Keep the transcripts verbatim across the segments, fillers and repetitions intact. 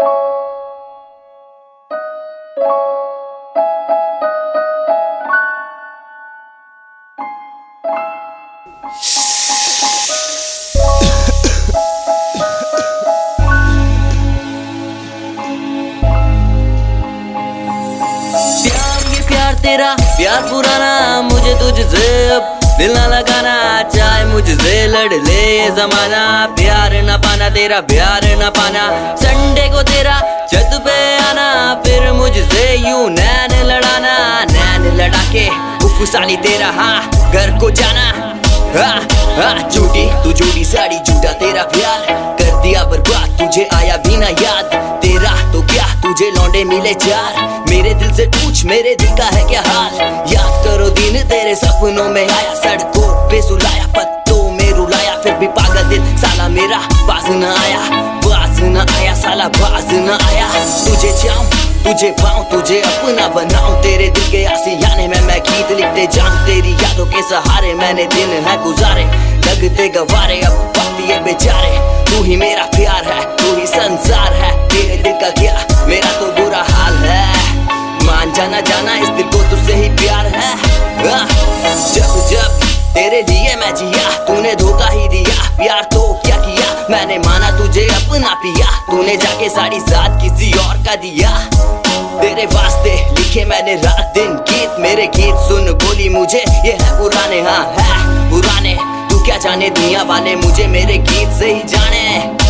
तेरा प्यार पुराना, मुझे तुझसे अब दिल ना लगाना, चाहे मुझसे लड़ ले ये जमाना। प्यार न पाना तेरा प्यार न पाना, संडे को तेरा छत पे आना, फिर मुझसे यूं नैन लड़ाना। नैन लड़ा के उफ साली तेरा हाँ घर को जाना। हाँ हाँ झूठी तू झूठी साड़ी झूठा तेरा प्यार कर दिया बर्बाद, तुझे आया भी ना याद। तेरा तो क्या तुझे लौंडे मिले चार, मेरे दिल से पूछ मेरे दिल का है क्या हाल। याद करो दिन तेरे सपनों में आया, सड़कों पे सुलाया, पत्तों में रुलाया, फिर भी पागल दिल साला मेरा बाज न आया। बाज न आया साला बाज न आया। तुझे चाहूं तुझे पाऊं तुझे अपना बनाऊं, तेरे दिल के आशियाने में मैं गीत लिखते जाऊं। तेरी यादों के सहारे मैंने दिन है गुजारे, लगते गवारे अब वक्त ये बेचारे। तू ही मेरा प्यार है तू ही संसार है, तेरे दिल का क्या मेरा तो बुरा हाल है। मान जाना जाना इस दिल को तुझसे ही प्यार है। आ, जब जब तेरे लिए मैं जिया, तूने धोखा ही दिया। प्यार तो क्या किया मैंने माना तुझे अपना पिया, तूने जाके साड़ी साथ किसी और का दिया। तेरे वास्ते लिखे मैंने रात दिन गीत, मेरे गीत सुन बोली मुझे ये है पुराने। हाँ है पुराने, तू क्या जाने दुनिया वाले मुझे मेरे गीत से ही जाने।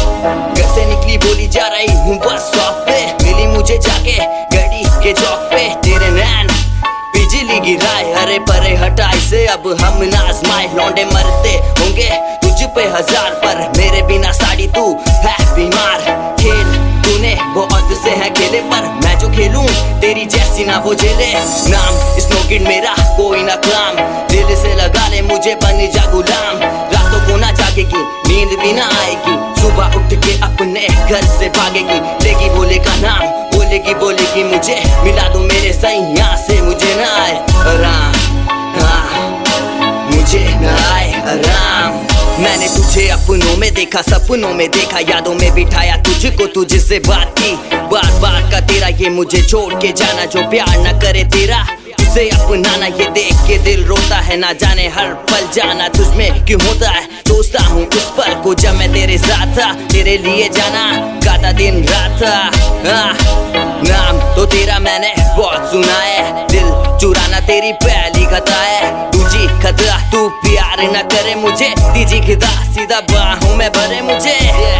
घर से निकली बोली जा रही हूँ बस स्टॉप पे, मिली मुझे जाके गड़ी के चौक पे। तेरे नैन बिजली गिराए, हरे परे हटाए से अब हम ना आजमाए। लौंडे मरते होंगे तुझ पे हजार, पर मेरे बिना साड़ी तू है बीमार। खेल तूने बहुत से है खेले, पर मैं जो खेलूं तेरी जैसी ना वो झेले। नाम स्नोकिड मेरा कोई ना काम, दिल से लगा ले मुझे बन जा गुलाम। रातों को ना जागेगी नींद भी ना आएगी, सुबह उठ के अपने घर से भागेगी। लेगी बोले का नाम बोलेगी बोलेगी मुझे मिला दो मेरे सैया से, मुझे ना आए आराम। हाँ मुझे ना आए आराम। मैंने तुझे अपनों में देखा सपनों में देखा, यादों में बिठाया तुझको तुझसे बात की। बात बात का तेरा ये मुझे छोड़ के जाना, जो प्यार न करे तेरा उसे अपनाना। ये देख के दिल रोता है ना जाने हर पल जाना तुझमें क्यों होता है। सोचता हूँ उस पल को जब मैं तेरे साथ था, तेरे लिए जाना गाता दिन रात था। हाँ, नाम तो तेरा मैंने बहुत सुना है, दिल चुराना तेरी पहली खता है। दूजी खतरा तू प्यार न करे मुझे, तीजी खिदा सीधा बाहों में भरे मुझे।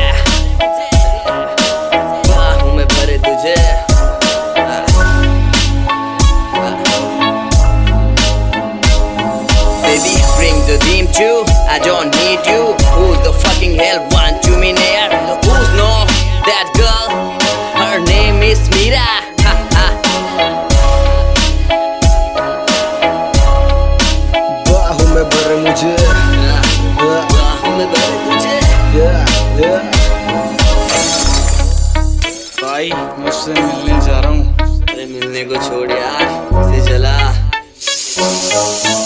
बाहों में भरे तुझे। Baby, bring the dream too. I don't need you. Who the fucking hell want you me near? Who's know that girl? Her name is Mira. Ha ha. बाहों में भरे मुझे, बाहों में भरे तुझे। yeah, yeah. भाई मैं उससे मिलने जा रहा हूँ। अरे मिलने को छोड़ यार, से चला।